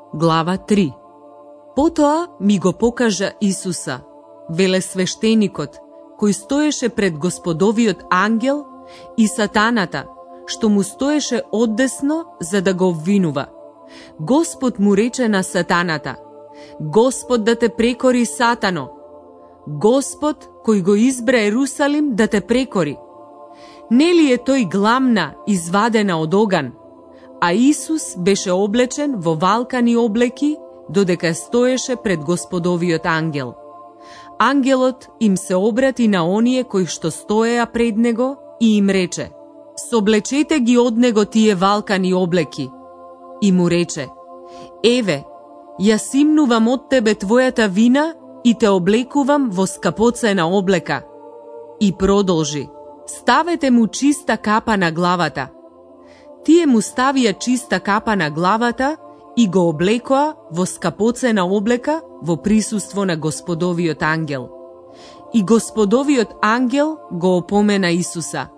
глава 3. Потоа ми го покажа Исуса, велесвештеникот, кој стоеше пред Господовиот ангел, и сатаната, што му стоеше одесно за да го обвинува. Господ му рече на сатаната: Господ да те прекори, Сатано. Господ кој го избра Ерусалим да те прекори. Нели е тој гламна извадена од оган? А Исус беше облечен во валкани облеки, додека стоеше пред Господовиот ангел. Ангелот им се обрати на оние кои што стоеа пред него и им рече: Соблечете ги од него тие валкани облеки. И му рече: Еве, јас имнувам од тебе твојата вина и те облекувам во скапоцена облека. И продолжи: Ставете му чиста капа на главата. Тие му ставија чиста капа на главата и го облекоа во скапоцена облека во присуство на Господовиот ангел. И Господовиот ангел го опомена Исуса: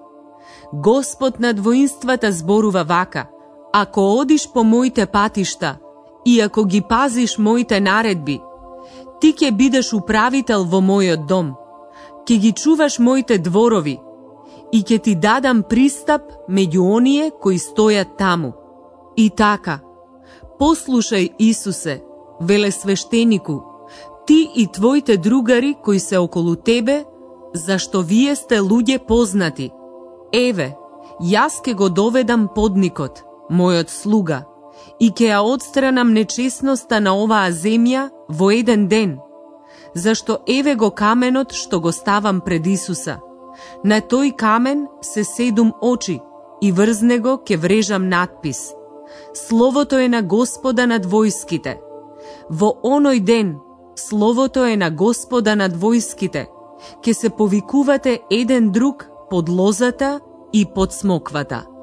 Господ над воинствата зборува вака: Ако одиш по моите патишта и ако ги пазиш моите наредби, ти ќе бидеш управител во мојот дом, ќе ги чуваш моите дворови и ќе ти дадам пристап меѓу оние кои стојат таму. И така, послушај, Исусе, велесвештенику, ти и твоите другари кои се околу тебе, зашто вие сте луѓе познати. Еве, јас ке го доведам подникот, мојот слуга, и ке ја одстранам нечесноста на оваа земја во еден ден, зашто еве го каменот што го ставам пред Исуса. На тој камен се 7 очи и врз него ке врежам надпис: Словото е на Господа над војските. Во оној ден Словото е на Господа над војските. Ке се повикувате еден друг под лозата и под смоквата.